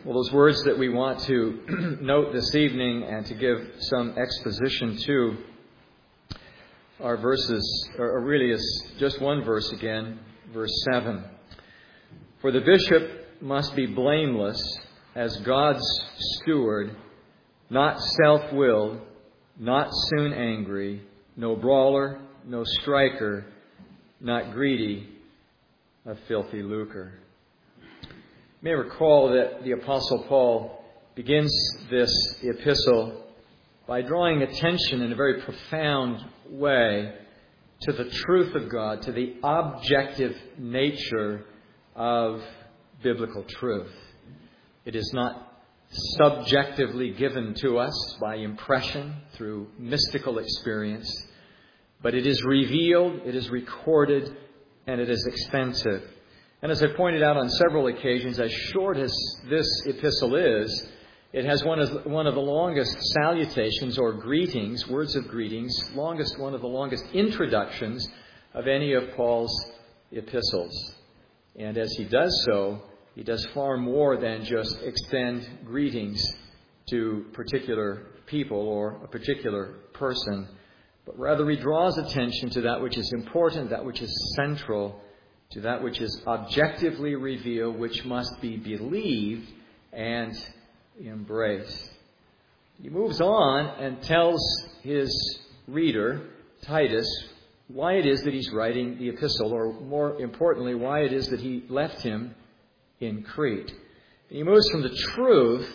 Well, those words that we want to note this evening and to give some exposition to are verses, or really is just one verse again, verse 7. For the bishop must be blameless as God's steward, not self-willed, not soon angry, no brawler, no striker, not greedy of filthy lucre. You may recall that the Apostle Paul begins this epistle by drawing attention in a very profound way to the truth of God, to the objective nature of biblical truth. It is not subjectively given to us by impression through mystical experience, but it is revealed, it is recorded, and it is expensive. And as I pointed out on several occasions, as short as this epistle is, it has one of the longest salutations or greetings, words of greetings, one of the longest introductions of any of Paul's epistles. And as he does so, he does far more than just extend greetings to particular people or a particular person, but rather he draws attention to that which is important, that which is central, to that which is objectively revealed, which must be believed and embraced. He moves on and tells his reader, Titus, why it is that he's writing the epistle, or more importantly, why it is that he left him in Crete. He moves from the truth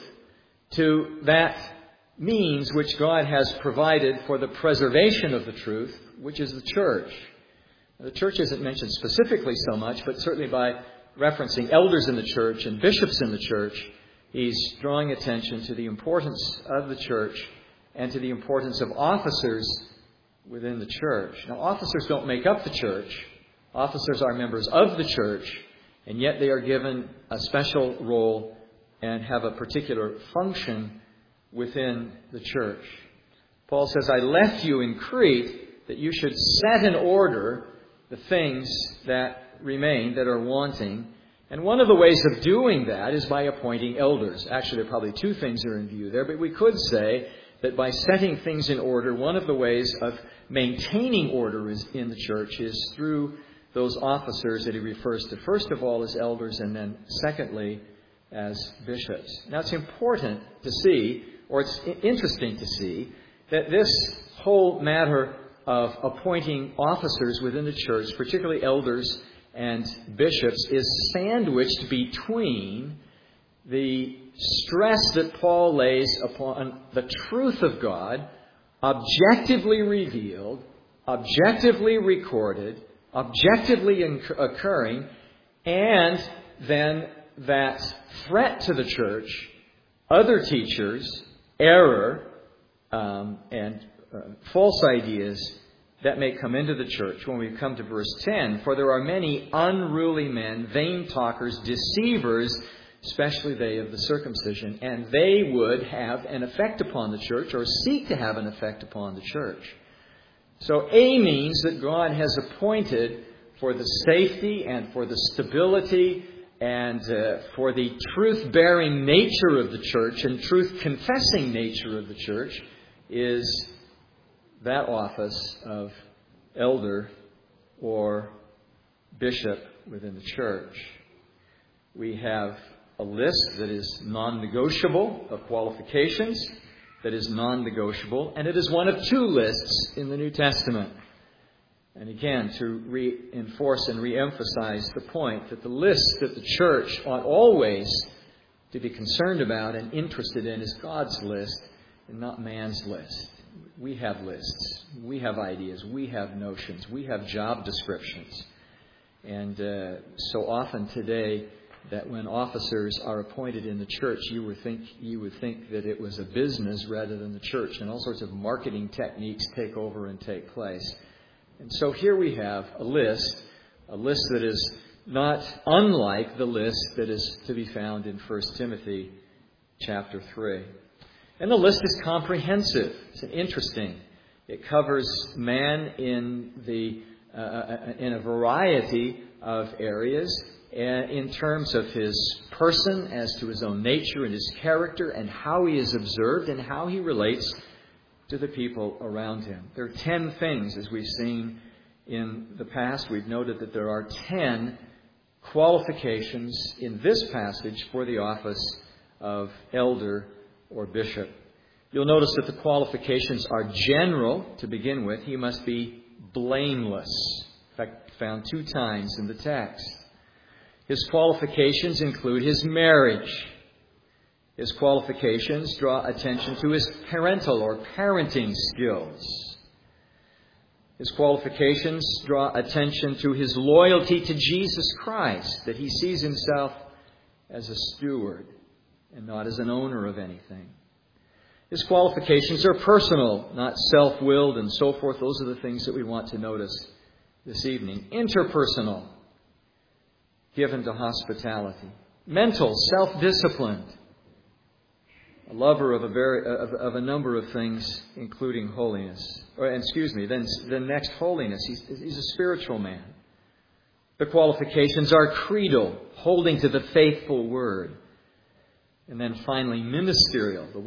to that means which God has provided for the preservation of the truth, which is the church. The church isn't mentioned specifically so much, but certainly by referencing elders in the church and bishops in the church, he's drawing attention to the importance of the church and to the importance of officers within the church. Now, officers don't make up the church. Officers are members of the church, and yet they are given a special role and have a particular function within the church. Paul says, I left you in Crete that you should set in order the things that remain, that are wanting. And one of the ways of doing that is by appointing elders. Actually, there are probably two things that are in view there, but we could say that by setting things in order, one of the ways of maintaining order in the church is through those officers that he refers to, first of all, as elders, and then secondly, as bishops. Now, it's important to see, or it's interesting to see, that this whole matter of appointing officers within the church, particularly elders and bishops, is sandwiched between the stress that Paul lays upon the truth of God, objectively revealed, objectively recorded, objectively occurring, and then that threat to the church, other teachers, error, and false ideas that may come into the church. When we come to verse 10, for there are many unruly men, vain talkers, deceivers, especially they of the circumcision, and they would have an effect upon the church, or seek to have an effect upon the church. So A means that God has appointed for the safety and for the stability and for the truth-bearing nature of the church and truth-confessing nature of the church is that office of elder or bishop within the church. We have a list that is non-negotiable of qualifications, that is non-negotiable, and it is one of two lists in the New Testament. And again, to reinforce and reemphasize the point that the list that the church ought always to be concerned about and interested in is God's list and not man's list. We have lists. We have ideas. We have notions. We have job descriptions. And so often today that when officers are appointed in the church, you would think that it was a business rather than the church, and all sorts of marketing techniques take over and take place. And so here we have a list that is not unlike the list that is to be found in 1 Timothy chapter 3. And the list is comprehensive. It's interesting. It covers man in a variety of areas in terms of his person, as to his own nature and his character, and how he is observed and how he relates to the people around him. There are 10 things, as we've seen in the past. We've noted that there are 10 qualifications in this passage for the office of elder or bishop. You'll notice that the qualifications are general to begin with. He must be blameless. In fact, found 2 times in the text. His qualifications include his marriage. His qualifications draw attention to his parental or parenting skills. His qualifications draw attention to his loyalty to Jesus Christ, that he sees himself as a steward and not as an owner of anything. His qualifications are personal, not self-willed and so forth. Those are the things that we want to notice this evening. Interpersonal, given to hospitality. Mental, self-disciplined, a lover of a number of things, including holiness. Then next, holiness. He's a spiritual man. The qualifications are creedal, holding to the faithful word. And then finally, ministerial. The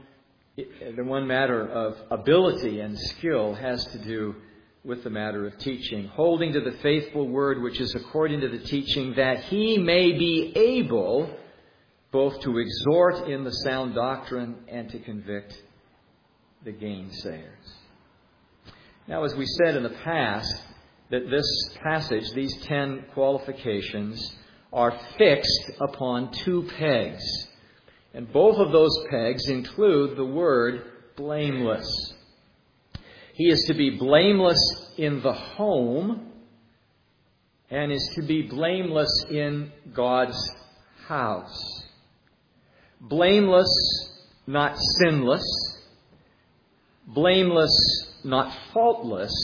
one matter of ability and skill has to do with the matter of teaching, holding to the faithful word, which is according to the teaching, that he may be able both to exhort in the sound doctrine and to convict the gainsayers. Now, as we said in the past, that this passage, these 10 qualifications, are fixed upon 2 pegs. And both of those pegs include the word blameless. He is to be blameless in the home and is to be blameless in God's house. Blameless, not sinless. Blameless, not faultless,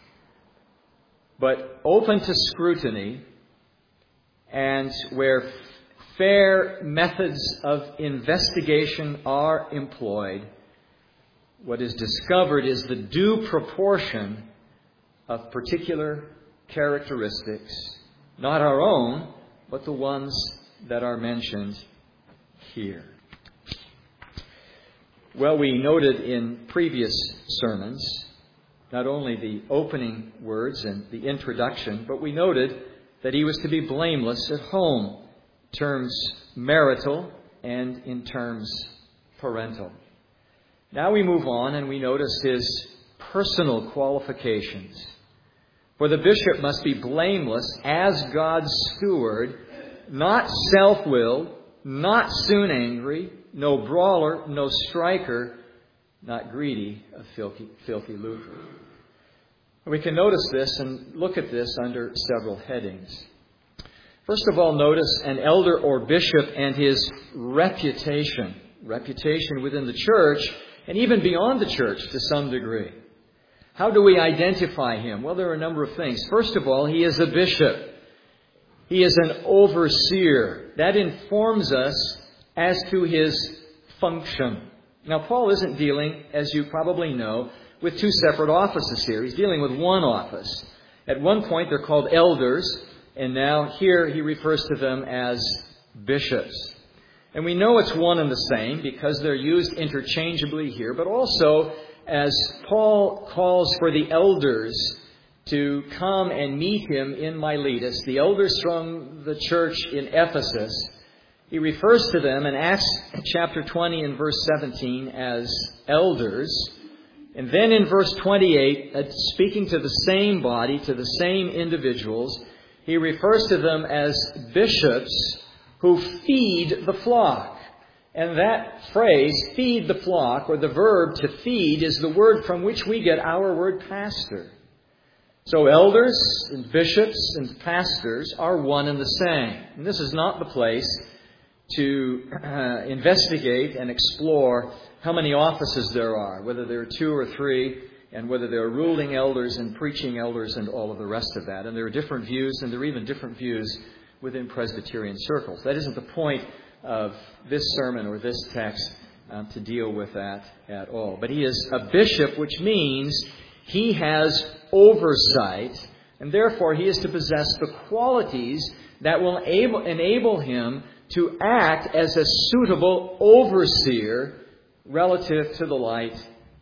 but open to scrutiny, and where fair methods of investigation are employed, what is discovered is the due proportion of particular characteristics, not our own, but the ones that are mentioned here. Well, we noted in previous sermons not only the opening words and the introduction, but we noted that he was to be blameless at home, in terms marital and in terms parental. Now we move on and we notice his personal qualifications. For the bishop must be blameless as God's steward, not self-willed, not soon angry, no brawler, no striker, not greedy of filthy lucre. We can notice this and look at this under several headings. First of all, notice an elder or bishop and his reputation. Reputation within the church and even beyond the church to some degree. How do we identify him? Well, there are a number of things. First of all, he is a bishop. He is an overseer. That informs us as to his function. Now, Paul isn't dealing, as you probably know, with 2 separate offices here. He's dealing with one office. At one point, they're called elders, and now here he refers to them as bishops. And we know it's one and the same because they're used interchangeably here, but also as Paul calls for the elders to come and meet him in Miletus, the elders from the church in Ephesus, he refers to them in Acts chapter 20 and verse 17 as elders. And then in verse 28, speaking to the same body, to the same individuals, he refers to them as bishops who feed the flock. And that phrase, feed the flock, or the verb to feed, is the word from which we get our word pastor. So elders and bishops and pastors are one and the same. And this is not the place to investigate and explore how many offices there are, whether there are 2 or 3, and whether there are ruling elders and preaching elders and all of the rest of that. And there are different views, and there are even different views within Presbyterian circles. That isn't the point of this sermon or this text to deal with that at all. But he is a bishop, which means he has oversight, and therefore he is to possess the qualities that will enable him to act as a suitable overseer relative to the life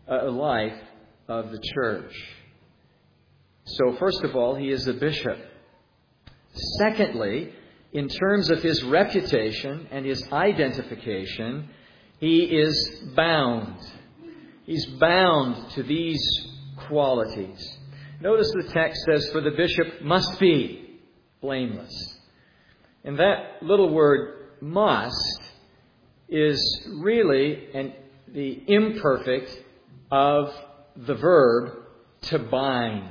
of the church. So first of all, he is a bishop. Secondly, in terms of his reputation and his identification, he is bound. He's bound to these qualities. Notice the text says, "For the bishop must be blameless." And that little word "must" is really the imperfect of the verb to bind.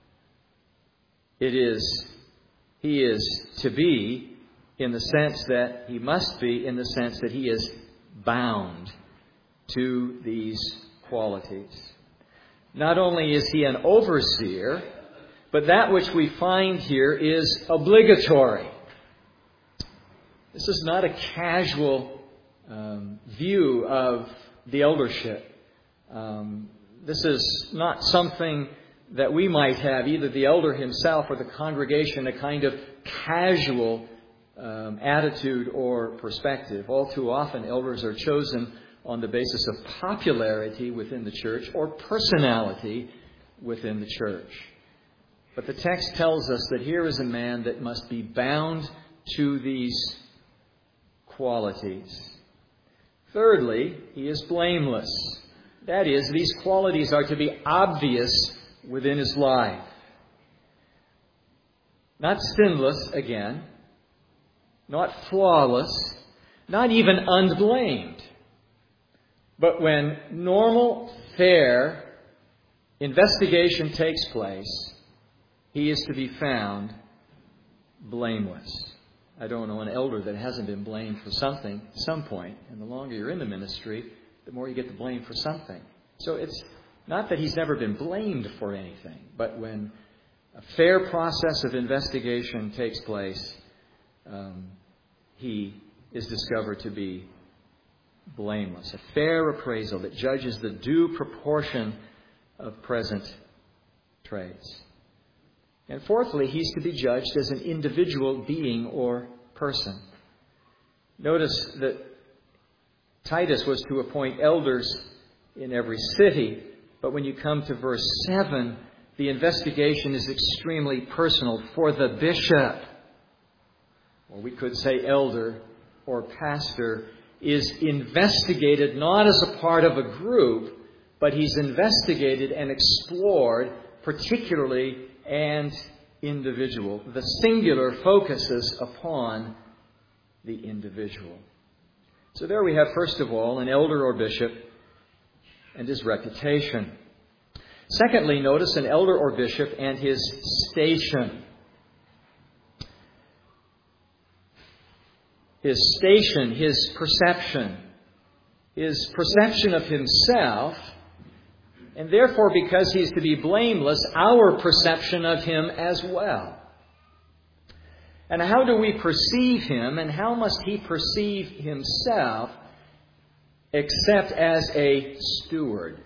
He is to be in the sense that he must be, in the sense that he is bound to these qualities. Not only is he an overseer, but that which we find here is obligatory. This is not a casual view of the eldership. This is not something that we might have, either the elder himself or the congregation, a kind of casual attitude or perspective. All too often, elders are chosen on the basis of popularity within the church or personality within the church. But the text tells us that here is a man that must be bound to these qualities. Thirdly, he is blameless. That is, these qualities are to be obvious within his life. Not sinless, again. Not flawless. Not even unblamed. But when normal, fair investigation takes place, he is to be found blameless. I don't know an elder that hasn't been blamed for something at some point. And the longer you're in the ministry, the more you get the blame for something. So it's not that he's never been blamed for anything, but when a fair process of investigation takes place, he is discovered to be blameless. A fair appraisal that judges the due proportion of present traits. And fourthly, he's to be judged as an individual being or person. Notice that Titus was to appoint elders in every city, but when you come to verse 7, the investigation is extremely personal for the bishop. Or we could say elder or pastor is investigated not as a part of a group, but he's investigated and explored particularly and individual. The singular focuses upon the individual. So there we have, first of all, an elder or bishop and his reputation. Secondly, notice an elder or bishop and his station. His station, his perception of himself, and therefore, because he is to be blameless, our perception of him as well. And how do we perceive him, and how must he perceive himself except as a steward,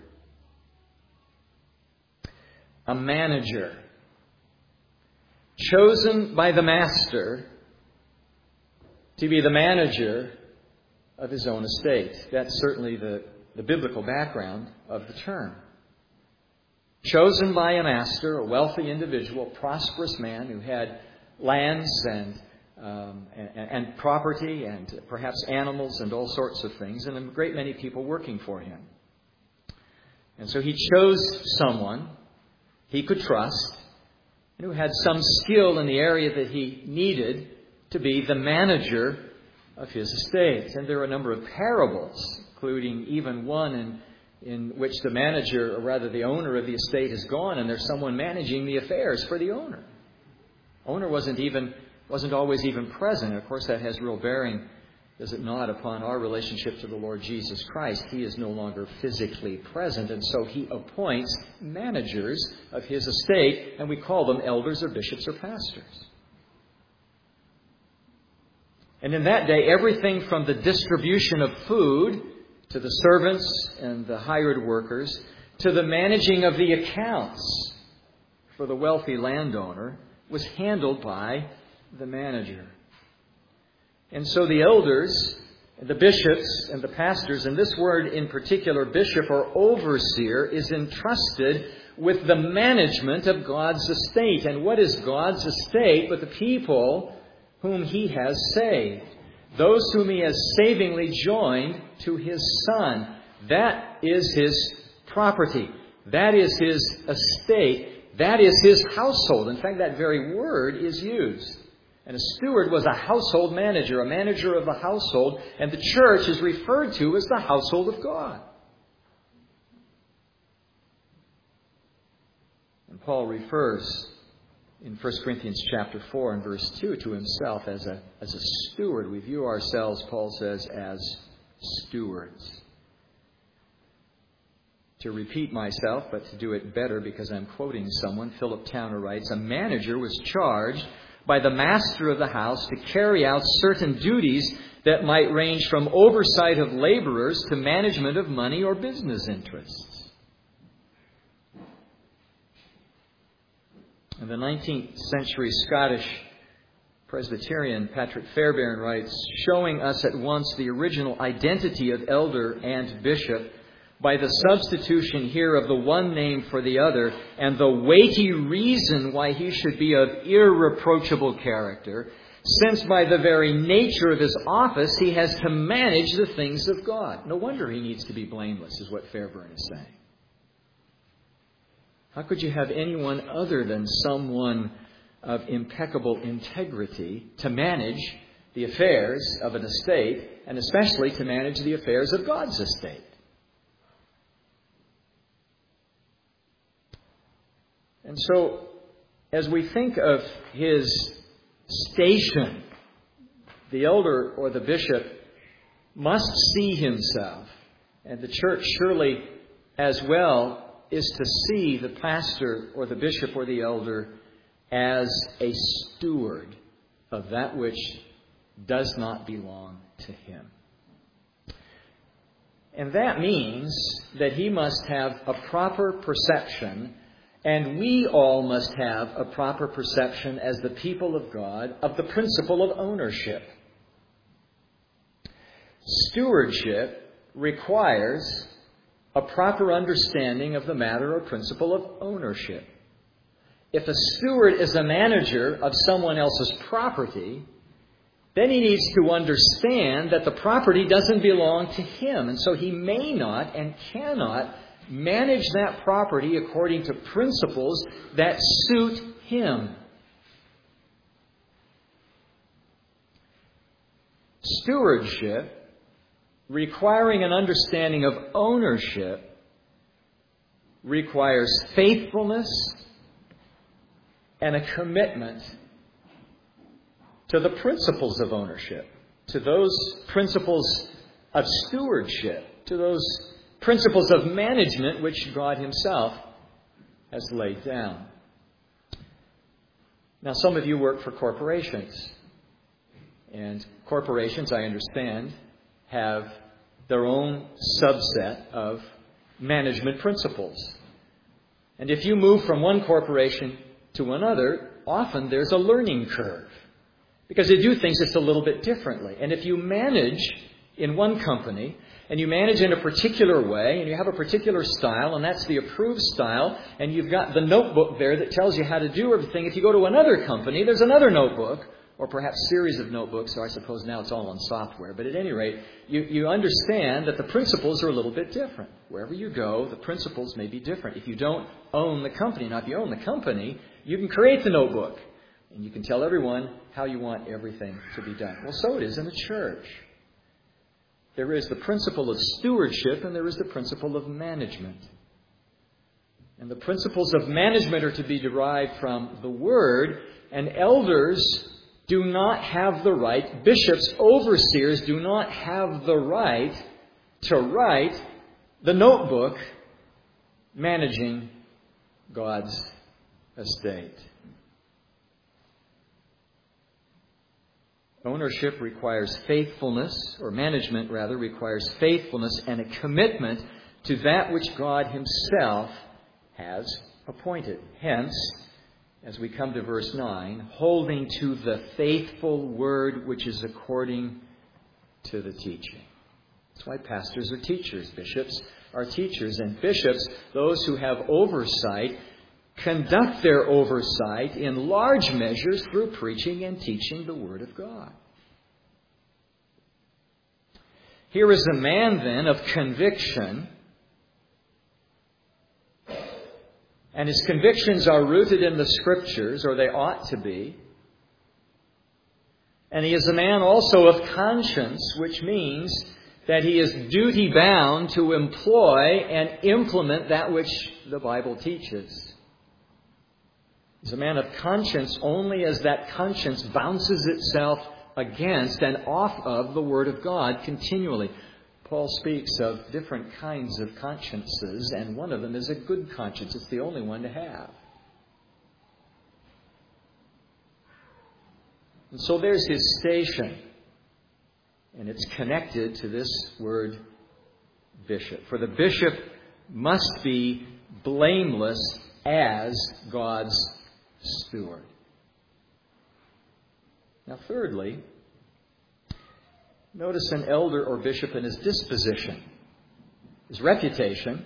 a manager, chosen by the master to be the manager of his own estate? That's certainly the biblical background of the term. Chosen by a master, a wealthy individual, prosperous man who had lands and property and perhaps animals and all sorts of things, and a great many people working for him. And so he chose someone he could trust and who had some skill in the area that he needed to be the manager of his estate. And there are a number of parables, including even one in which the manager, or rather the owner of the estate, is gone, and there's someone managing the affairs for the owner. Owner wasn't always even present. Of course, that has real bearing, does it not, upon our relationship to the Lord Jesus Christ. He is no longer physically present, and so he appoints managers of his estate, and we call them elders or bishops or pastors. And in that day, everything from the distribution of food to the servants and the hired workers, to the managing of the accounts for the wealthy landowner, was handled by the manager. And so the elders, the bishops and the pastors, and this word in particular, bishop or overseer, is entrusted with the management of God's estate. And what is God's estate but the people whom He has saved? Those whom He has savingly joined to His Son. That is His property. That is His estate. That is His household. In fact, that very word is used. And a steward was a household manager, a manager of the household. And the church is referred to as the household of God. And Paul refers in 1 Corinthians chapter 4 and verse 2 to himself as a steward. We view ourselves, Paul says, as stewards. To repeat myself, but to do it better because I'm quoting someone, Philip Towner writes, a manager was charged by the master of the house to carry out certain duties that might range from oversight of laborers to management of money or business interests. And the 19th century Scottish Presbyterian Patrick Fairbairn writes, showing us at once the original identity of elder and bishop by the substitution here of the one name for the other, and the weighty reason why he should be of irreproachable character, since by the very nature of his office he has to manage the things of God. No wonder he needs to be blameless, is what Fairbairn is saying. How could you have anyone other than someone of impeccable integrity to manage the affairs of an estate, and especially to manage the affairs of God's estate? And so, as we think of his station, the elder or the bishop must see himself, and the church surely as well is to see the pastor or the bishop or the elder as a steward of that which does not belong to him. And that means that he must have a proper perception, and we all must have a proper perception as the people of God of the principle of ownership. Stewardship requires a proper understanding of the matter or principle of ownership. If a steward is a manager of someone else's property, then he needs to understand that the property doesn't belong to him. And so he may not and cannot manage that property according to principles that suit him. Stewardship, requiring an understanding of ownership, requires faithfulness and a commitment to the principles of ownership, to those principles of stewardship, to those principles of management which God Himself has laid down. Now, some of you work for corporations, and corporations, I understand, have their own subset of management principles. And if you move from one corporation to another, often there's a learning curve, because they do things just a little bit differently. And if you manage in one company, and you manage in a particular way, and you have a particular style, and that's the approved style, and you've got the notebook there that tells you how to do everything. If you go to another company, there's another notebook, or perhaps series of notebooks, so I suppose now it's all on software. But at any rate, you understand that the principles are a little bit different. Wherever you go, the principles may be different. If you don't own the company, now if you own the company, you can create the notebook, and you can tell everyone how you want everything to be done. Well, so it is in the church. There is the principle of stewardship, and there is the principle of management. And the principles of management are to be derived from the Word, and elders do not have the right, bishops, overseers do not have the right to write the notebook managing God's estate. Ownership requires faithfulness, or management rather, requires faithfulness and a commitment to that which God Himself has appointed. Hence, as we come to verse 9, holding to the faithful word which is according to the teaching. That's why pastors are teachers. Bishops are teachers. And bishops, those who have oversight, conduct their oversight in large measures through preaching and teaching the Word of God. Here is a man, then, of conviction. And his convictions are rooted in the Scriptures, or they ought to be. And he is a man also of conscience, which means that he is duty-bound to employ and implement that which the Bible teaches. He's a man of conscience only as that conscience bounces itself against and off of the Word of God continually. Paul speaks of different kinds of consciences, and one of them is a good conscience. It's the only one to have. And so there's his station, and it's connected to this word bishop. For the bishop must be blameless as God's steward. Now, thirdly, notice an elder or bishop in his disposition, his reputation,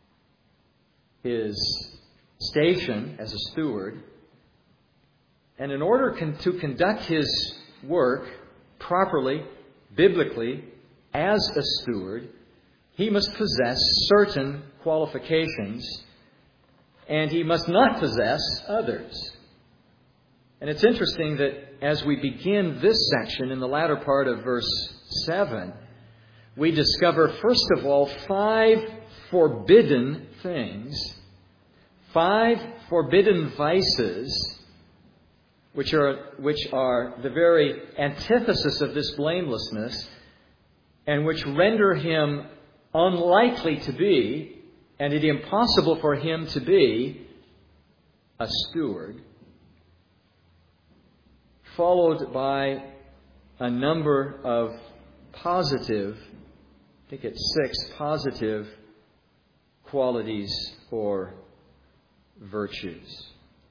his station as a steward. And in order to conduct his work properly, biblically, as a steward, he must possess certain qualifications, and he must not possess others. And it's interesting that as we begin this section in the latter part of verse 7, we discover, first of all, 5 forbidden things, 5 forbidden vices, which are the very antithesis of this blamelessness, and which render him unlikely to be, and it impossible for him to be, a steward, followed by a number of positive, I think it's 6 positive qualities or virtues.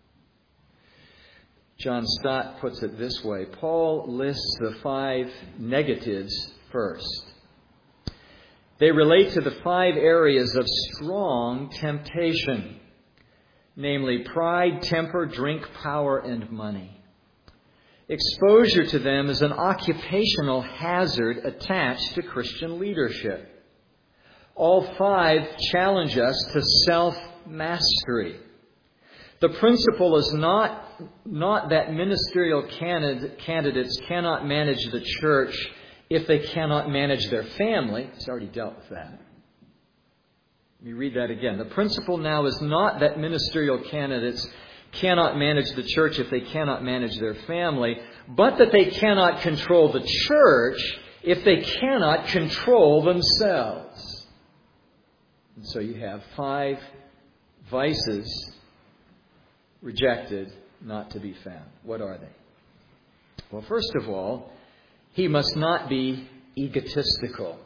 John Stott puts it this way. Paul lists the 5 negatives first. They relate to the 5 areas of strong temptation, namely pride, temper, drink, power, and money. Exposure to them is an occupational hazard attached to Christian leadership. All 5 challenge us to self-mastery. The principle is not that ministerial candidates cannot manage the church if they cannot manage their family. It's already dealt with that. Let me read that again. The principle now is not that ministerial candidates cannot manage the church if they cannot manage their family, but that they cannot control the church if they cannot control themselves. And so you have 5 vices rejected, not to be found. What are they? Well, first of all, he must not be egotistical.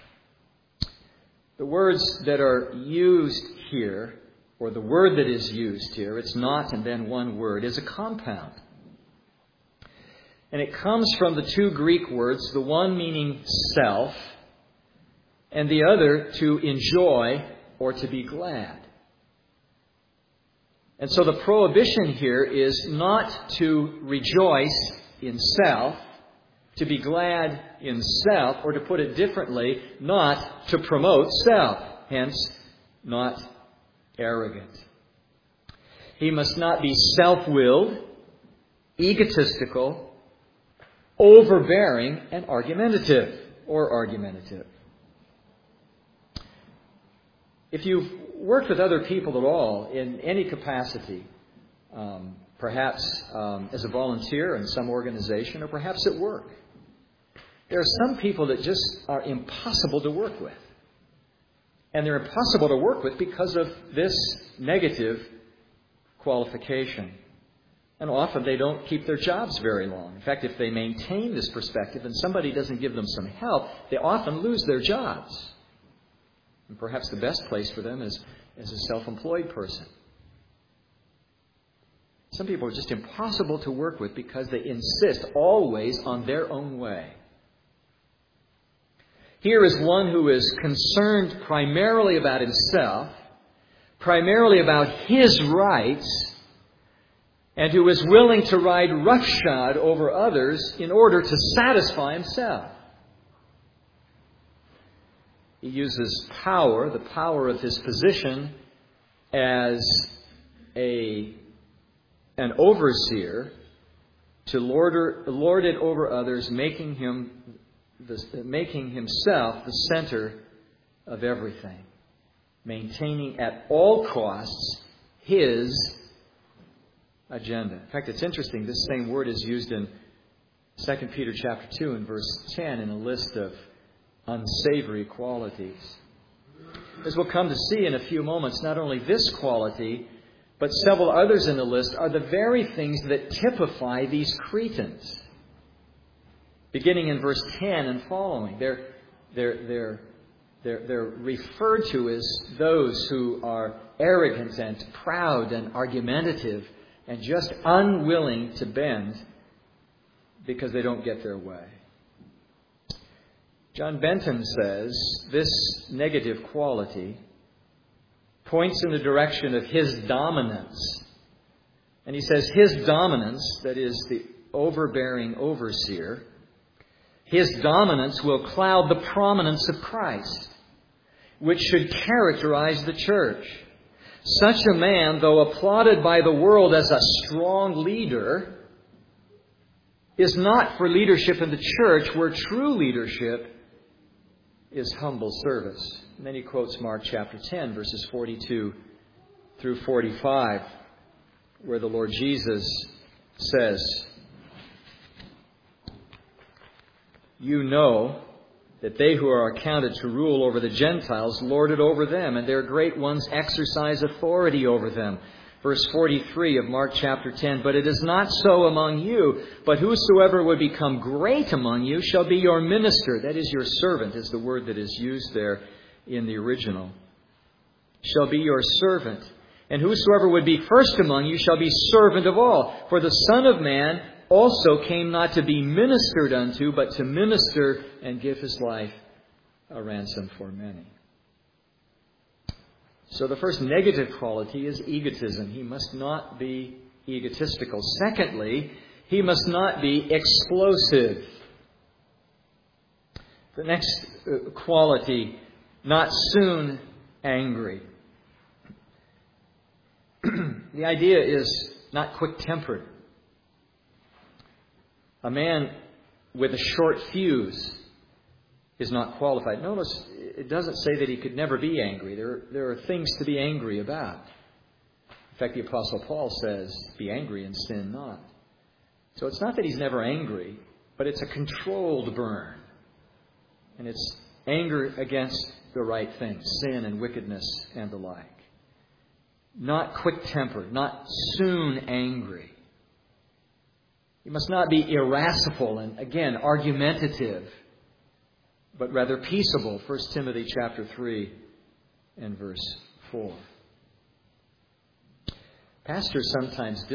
The words that are used here, or the word that is used here, it's not and then one word, is a compound. And it comes from the 2 Greek words, the one meaning self, and the other to enjoy or to be glad. And so the prohibition here is not to rejoice in self, to be glad in self, or to put it differently, not to promote self, hence not arrogant. He must not be self-willed, egotistical, overbearing, and argumentative. If you've worked with other people at all in any capacity, perhaps as a volunteer in some organization or perhaps at work, there are some people that just are impossible to work with. And they're impossible to work with because of this negative qualification. And often they don't keep their jobs very long. In fact, if they maintain this perspective and somebody doesn't give them some help, they often lose their jobs. And perhaps the best place for them is as a self-employed person. Some people are just impossible to work with because they insist always on their own way. Here is one who is concerned primarily about himself, primarily about his rights, and who is willing to ride roughshod over others in order to satisfy himself. He uses power, the power of his position, as an overseer to lord it over others, making himself the center of everything, maintaining at all costs his agenda. In fact, it's interesting, this same word is used in 2 Peter chapter 2 and verse 10 in a list of unsavory qualities. As we'll come to see in a few moments, not only this quality, but several others in the list are the very things that typify these Cretans. Beginning in verse 10 and following, they're referred to as those who are arrogant and proud and argumentative and just unwilling to bend because they don't get their way. John Benton says this negative quality points in the direction of his dominance. And he says his dominance, that is the overbearing overseer, his dominance will cloud the prominence of Christ, which should characterize the church. Such a man, though applauded by the world as a strong leader, is not for leadership in the church, where true leadership is humble service. And then he quotes Mark chapter 10, verses 42 through 45, where the Lord Jesus says, "You know that they who are accounted to rule over the Gentiles lord it over them, and their great ones exercise authority over them." Verse 43 of Mark chapter 10, "But it is not so among you, but whosoever would become great among you shall be your minister." That is, your servant is the word that is used there in the original. "Shall be your servant. And whosoever would be first among you shall be servant of all. For the Son of Man also came not to be ministered unto, but to minister and give his life a ransom for many." So the first negative quality is egotism. He must not be egotistical. Secondly, he must not be explosive. The next quality, not soon angry. The idea is not quick-tempered. A man with a short fuse is not qualified. Notice, it doesn't say that he could never be angry. There are things to be angry about. In fact, the Apostle Paul says, "Be angry and sin not." So it's not that he's never angry, but it's a controlled burn. And it's anger against the right things, sin and wickedness and the like. Not quick-tempered, not soon angry. He must not be irascible and, again, argumentative, but rather peaceable. 1 Timothy chapter 3 and verse 4. Pastors sometimes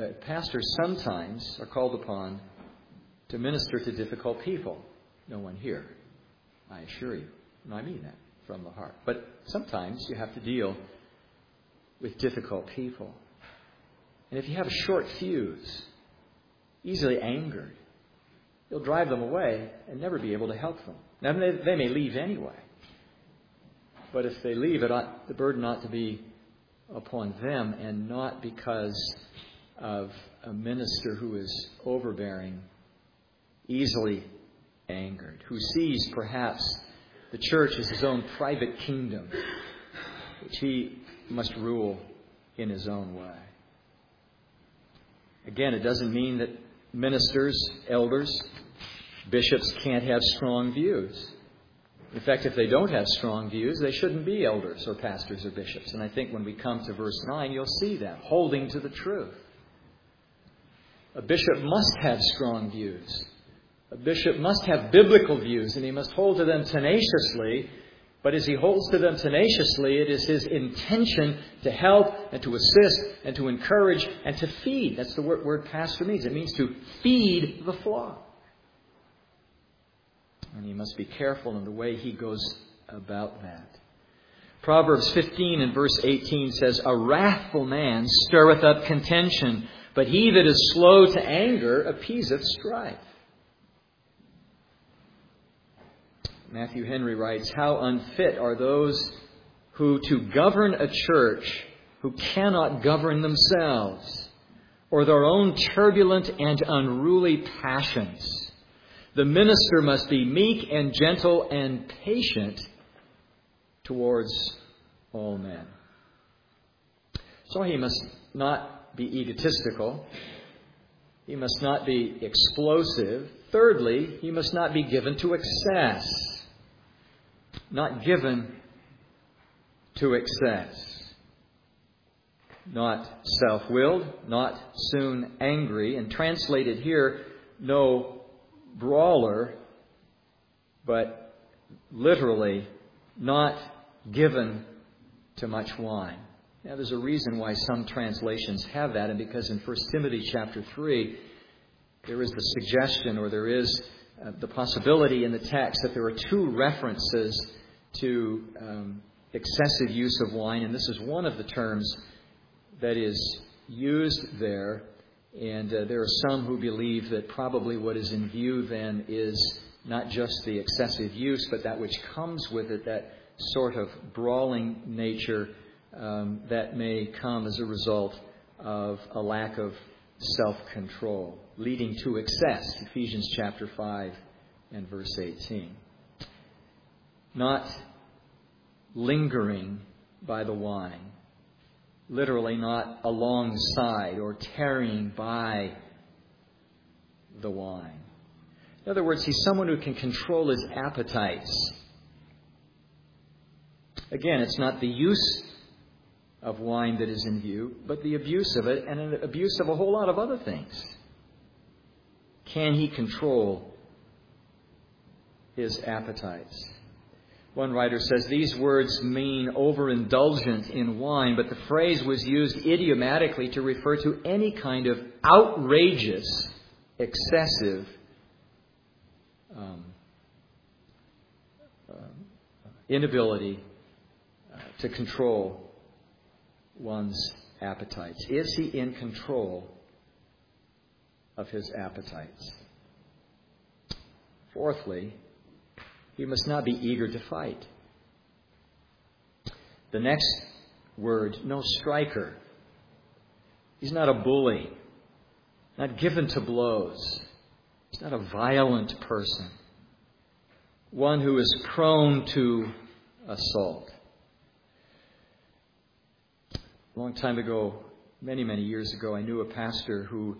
are called upon to minister to difficult people. No one here, I assure you. And I mean that from the heart. But sometimes you have to deal with difficult people. And if you have a short fuse, easily angered, you'll drive them away and never be able to help them. Now, they may leave anyway. But if they leave, the burden ought to be upon them and not because of a minister who is overbearing, easily angered, who sees perhaps the church as his own private kingdom, which he must rule in his own way. Again, it doesn't mean that ministers, elders, bishops can't have strong views. In fact, if they don't have strong views, they shouldn't be elders or pastors or bishops. And I think when we come to verse 9, you'll see that, holding to the truth. A bishop must have strong views. A bishop must have biblical views, and he must hold to them tenaciously But as he holds to them tenaciously, it is his intention to help and to assist and to encourage and to feed. That's the word pastor means. It means to feed the flock. And he must be careful in the way he goes about that. Proverbs 15 and verse 18 says, "A wrathful man stirreth up contention, but he that is slow to anger appeaseth strife." Matthew Henry writes, "How unfit are those who to govern a church who cannot govern themselves, or their own turbulent and unruly passions. The minister must be meek and gentle and patient towards all men." So he must not be egotistical. He must not be explosive. Thirdly, he must not be given to excess. Not given to excess. Not self-willed, not soon angry. And translated here, no brawler, but literally not given to much wine. Now, there's a reason why some translations have that, and because in 1 Timothy chapter 3, there is the suggestion, or there is the possibility in the text that there are two references to excessive use of wine, and this is one of the terms that is used there. And there are some who believe that probably what is in view then is not just the excessive use, but that which comes with it, that sort of brawling nature that may come as a result of a lack of self-control, leading to excess. Ephesians chapter 5 and verse 18. Not lingering by the wine. Literally not alongside or tarrying by the wine. In other words, he's someone who can control his appetites. Again, it's not the use of wine that is in view, but the abuse of it and an abuse of a whole lot of other things. Can he control his appetites? One writer says these words mean overindulgent in wine, but the phrase was used idiomatically to refer to any kind of outrageous, excessive inability to control one's appetites. Is he in control of his appetites? Fourthly, he must not be eager to fight. The next word, no striker. He's not a bully, not given to blows. He's not a violent person, one who is prone to assault. A long time ago, many years ago, I knew a pastor who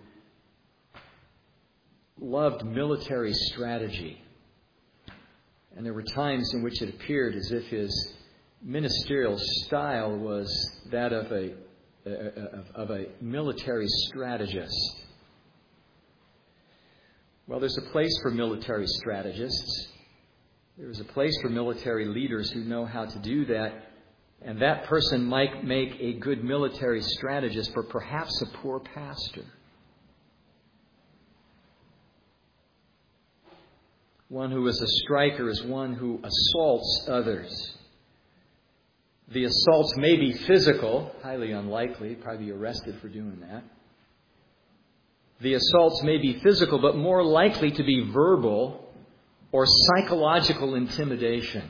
loved military strategy. And there were times in which it appeared as if his ministerial style was that of a military strategist. Well, there's a place for military strategists. There's a place for military leaders who know how to do that. And that person might make a good military strategist, but perhaps a poor pastor. One who is a striker is one who assaults others. The assaults may be physical, highly unlikely, probably be arrested for doing that. The assaults may be physical, but more likely to be verbal or psychological intimidation.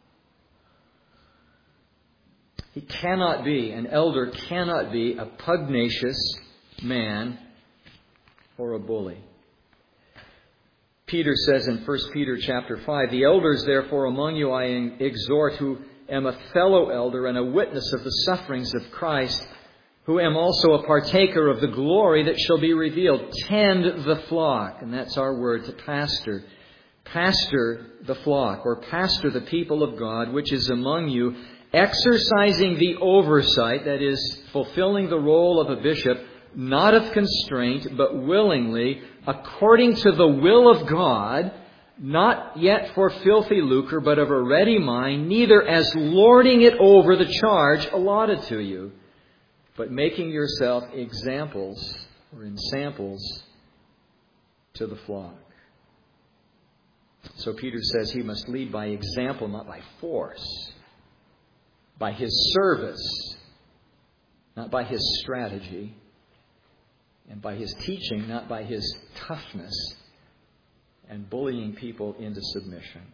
An elder cannot be a pugnacious man or a bully. Peter says in 1 Peter chapter 5, "The elders, therefore, among you I exhort, who am a fellow elder and a witness of the sufferings of Christ, who am also a partaker of the glory that shall be revealed. Tend the flock." And that's our word to pastor. Pastor the flock, or pastor the people of God, which is among you, exercising the oversight, that is, fulfilling the role of a bishop, not of constraint, but willingly, according to the will of God, not yet for filthy lucre, but of a ready mind, neither as lording it over the charge allotted to you, but making yourself examples or ensamples to the flock. So Peter says he must lead by example, not by force, by his service, not by his strategy, and by his teaching, not by his toughness and bullying people into submission.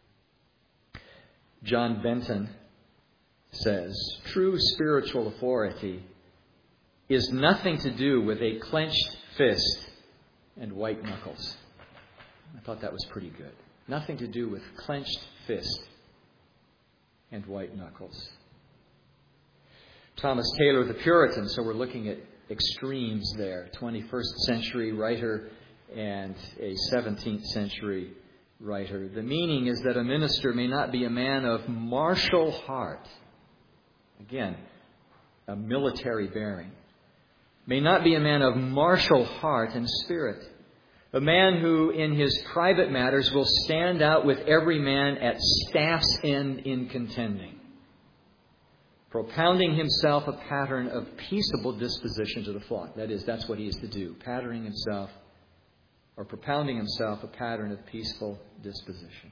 John Benton says, true spiritual authority is nothing to do with a clenched fist and white knuckles. I thought that was pretty good. Nothing to do with clenched fist and white knuckles. Thomas Taylor, the Puritan, so we're looking at extremes there. 21st century writer and a 17th century writer. The meaning is that a minister may not be a man of martial heart. Again, a military bearing. May not be a man of martial heart and spirit. A man who in his private matters will stand out with every man at staff's end in contending, propounding himself a pattern of peaceable disposition to the flock. That is, that's what he is to do, patterning himself or propounding himself a pattern of peaceful disposition.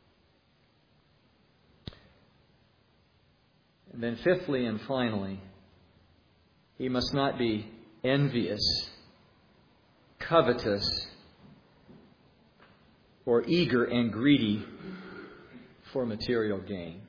And then fifthly and finally, he must not be envious, covetous, or eager and greedy for material gain.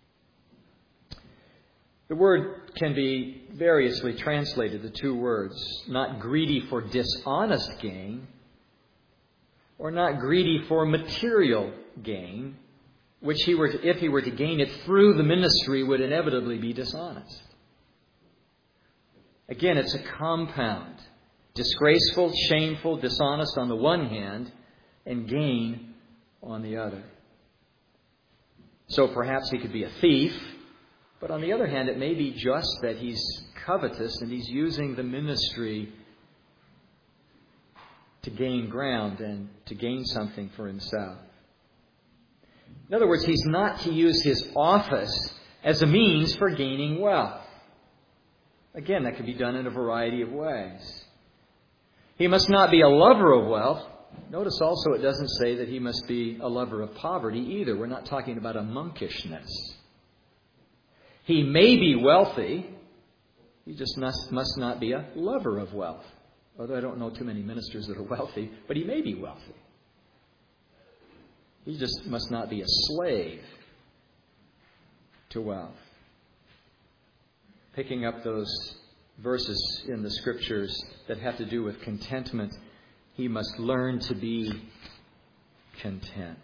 The word can be variously translated, the two words, not greedy for dishonest gain, or not greedy for material gain, which if he were to gain it through the ministry, would inevitably be dishonest. Again, it's a compound. Disgraceful, shameful, dishonest on the one hand, and gain on the other. So perhaps he could be a thief, but on the other hand, it may be just that he's covetous and he's using the ministry to gain ground and to gain something for himself. In other words, he's not to use his office as a means for gaining wealth. Again, that could be done in a variety of ways. He must not be a lover of wealth. Notice also it doesn't say that he must be a lover of poverty either. We're not talking about a monkishness. He may be wealthy. He just must not be a lover of wealth. Although I don't know too many ministers that are wealthy, but he may be wealthy. He just must not be a slave to wealth. Picking up those verses in the Scriptures that have to do with contentment, he must learn to be content.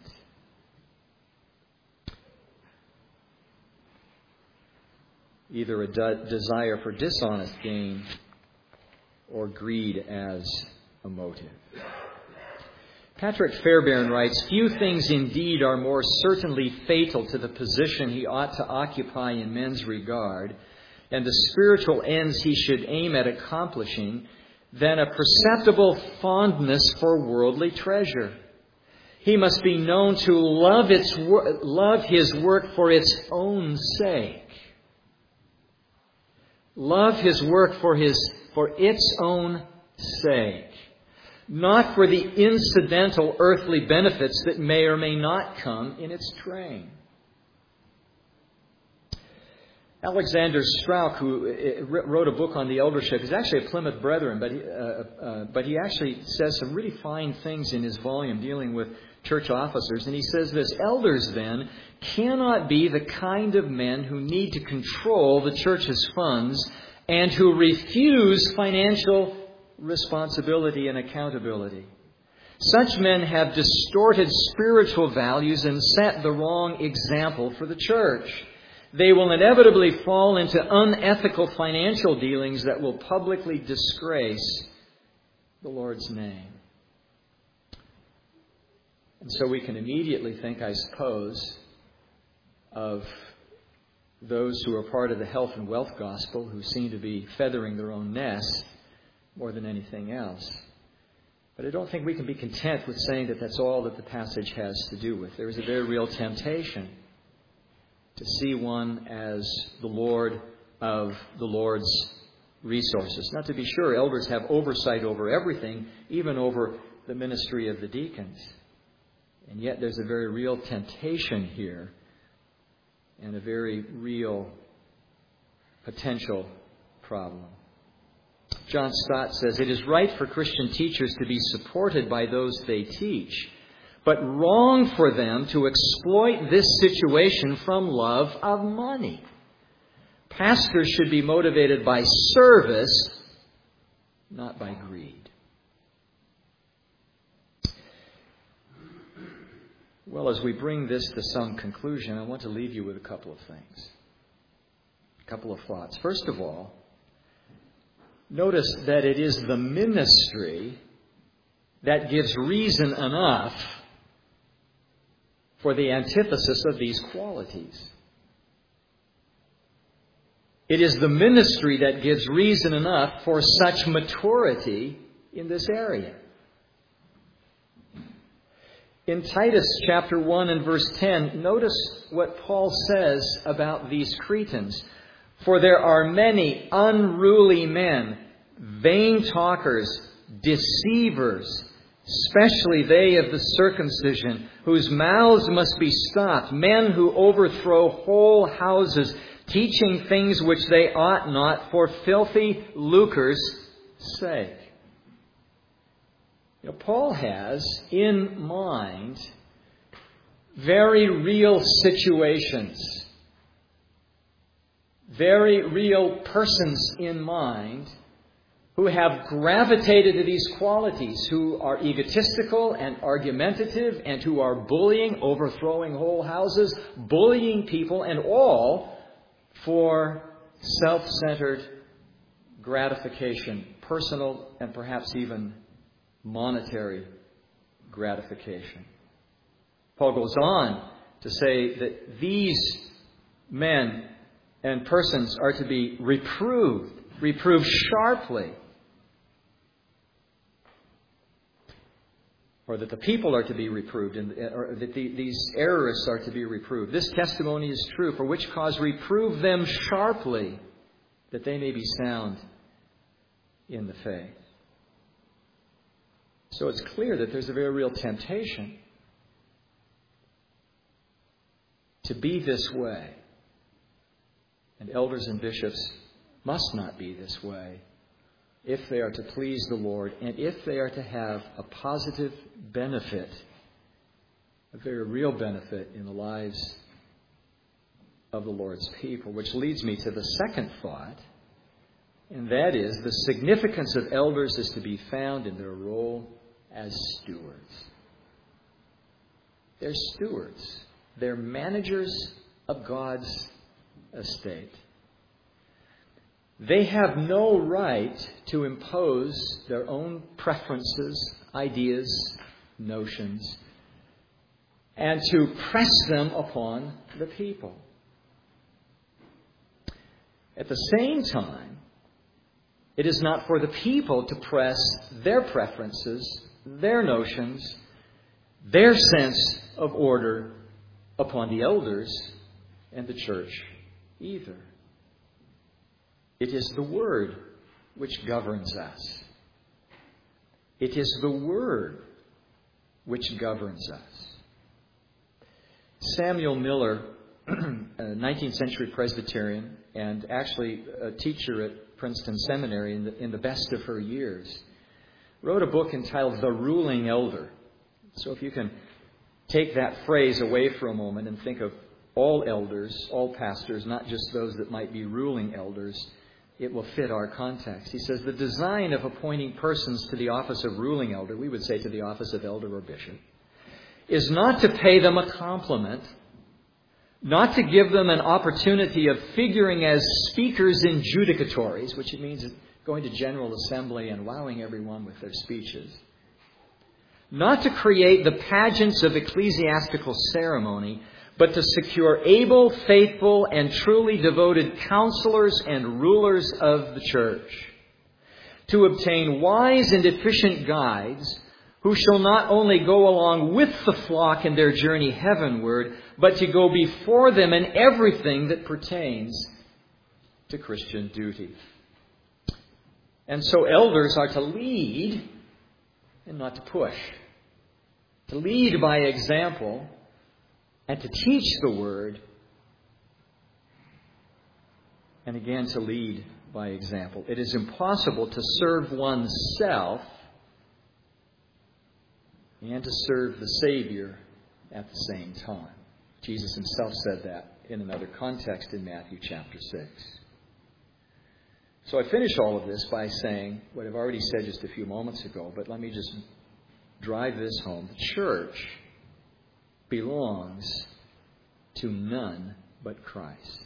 Either a desire for dishonest gain or greed as a motive. Patrick Fairbairn writes, few things indeed are more certainly fatal to the position he ought to occupy in men's regard and the spiritual ends he should aim at accomplishing than a perceptible fondness for worldly treasure. He must be known to love his work for its own sake. Love his work for its own sake. Not for the incidental earthly benefits that may or may not come in its train. Alexander Strauch, who wrote a book on the eldership, is actually a Plymouth Brethren, but he actually says some really fine things in his volume dealing with church officers. And he says this, elders then cannot be the kind of men who need to control the church's funds and who refuse financial responsibility and accountability. Such men have distorted spiritual values and set the wrong example for the church. They will inevitably fall into unethical financial dealings that will publicly disgrace the Lord's name. And so we can immediately think, I suppose, of those who are part of the health and wealth gospel who seem to be feathering their own nest more than anything else. But I don't think we can be content with saying that that's all that the passage has to do with. There is a very real temptation to see one as the Lord of the Lord's resources. Now, to be sure, elders have oversight over everything, even over the ministry of the deacons. And yet there's a very real temptation here and a very real potential problem. John Stott says, "It is right for Christian teachers to be supported by those they teach, but wrong for them to exploit this situation from love of money. Pastors should be motivated by service, not by greed." Well, as we bring this to some conclusion, I want to leave you with a couple of things, a couple of thoughts. First of all, notice that it is the ministry that gives reason enough for the antithesis of these qualities. It is the ministry that gives reason enough for such maturity in this area. In Titus chapter 1 and verse 10, notice what Paul says about these Cretans. "For there are many unruly men, vain talkers, deceivers, especially they of the circumcision, whose mouths must be stopped, men who overthrow whole houses, teaching things which they ought not for filthy lucre's sake." Paul has in mind very real situations, very real persons in mind who have gravitated to these qualities, who are egotistical and argumentative and who are bullying, overthrowing whole houses, bullying people, and all for self-centered gratification, personal and perhaps even monetary gratification. Paul goes on to say that these men and persons are to be reproved sharply, or that the people are to be reproved, or that these errorists are to be reproved. "This testimony is true, for which cause reprove them sharply, that they may be sound in the faith." So it's clear that there's a very real temptation to be this way. And elders and bishops must not be this way if they are to please the Lord and if they are to have a positive benefit, a very real benefit in the lives of the Lord's people. Which leads me to the second thought, and that is the significance of elders is to be found in their role as stewards. They're stewards. They're managers of God's estate. They have no right to impose their own preferences, ideas, notions, and to press them upon the people. At the same time, it is not for the people to press their preferences, their notions, their sense of order upon the elders and the church either. It is the Word which governs us. It is the Word which governs us. Samuel Miller, a 19th century Presbyterian and actually a teacher at Princeton Seminary in the best of her years, wrote a book entitled The Ruling Elder. So if you can take that phrase away for a moment and think of all elders, all pastors, not just those that might be ruling elders, it will fit our context. He says, the design of appointing persons to the office of ruling elder, we would say to the office of elder or bishop, is not to pay them a compliment, not to give them an opportunity of figuring as speakers in judicatories, which it means going to General Assembly and wowing everyone with their speeches, not to create the pageants of ecclesiastical ceremony, but to secure able, faithful, and truly devoted counselors and rulers of the church, to obtain wise and efficient guides who shall not only go along with the flock in their journey heavenward, but to go before them in everything that pertains to Christian duty. And so elders are to lead and not to push. To lead by example and to teach the Word. And again, to lead by example. It is impossible to serve oneself and to serve the Savior at the same time. Jesus himself said that in another context in Matthew chapter 6. So I finish all of this by saying what I've already said just a few moments ago, but let me just drive this home. The church belongs to none but Christ.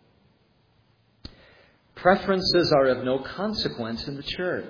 Preferences are of no consequence in the church.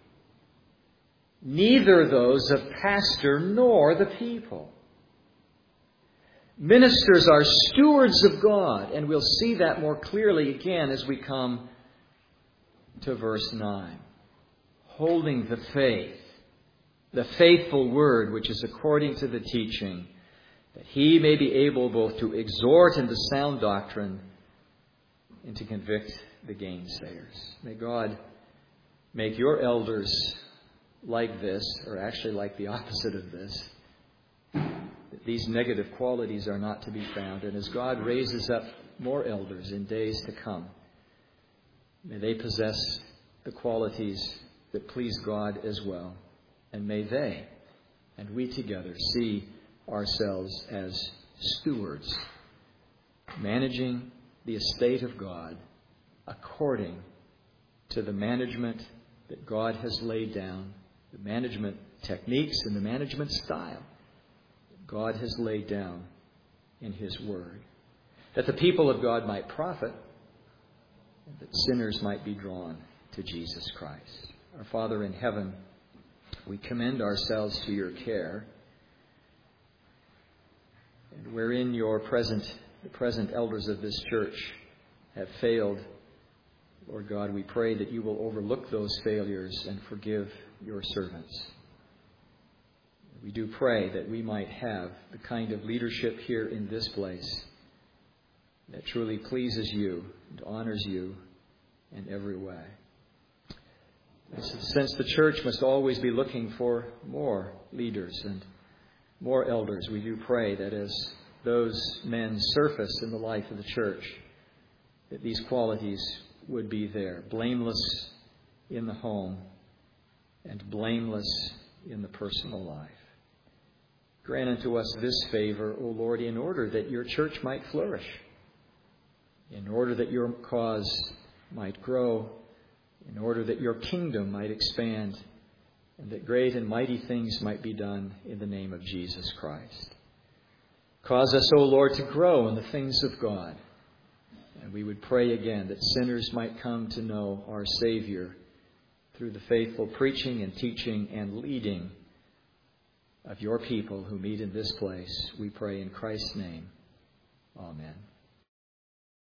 Neither those of pastor nor the people. Ministers are stewards of God, and we'll see that more clearly again as we come to verse 9. Holding the faith, the faithful word which is according to the teaching, that he may be able both to exhort into sound doctrine and to convict the gainsayers. May God make your elders like this, or actually like the opposite of this. These negative qualities are not to be found. And as God raises up more elders in days to come, may they possess the qualities that please God as well. And may they and we together see ourselves as stewards, managing the estate of God according to the management that God has laid down, the management techniques and the management style that God has laid down in His Word, that the people of God might profit, and that sinners might be drawn to Jesus Christ. Our Father in heaven, we commend ourselves to your care, and wherein the present elders of this church have failed, Lord God, we pray that you will overlook those failures and forgive your servants. We do pray that we might have the kind of leadership here in this place that truly pleases you and honors you in every way. Since the church must always be looking for more leaders and more elders, we do pray that as those men surface in the life of the church, that these qualities would be there, blameless in the home and blameless in the personal life. Grant unto us this favor, O Lord, in order that your church might flourish, in order that your cause might grow, in order that your kingdom might expand, and that great and mighty things might be done in the name of Jesus Christ. Cause us, O Lord, to grow in the things of God. And we would pray again that sinners might come to know our Savior through the faithful preaching and teaching and leading of your people who meet in this place. We pray in Christ's name. Amen.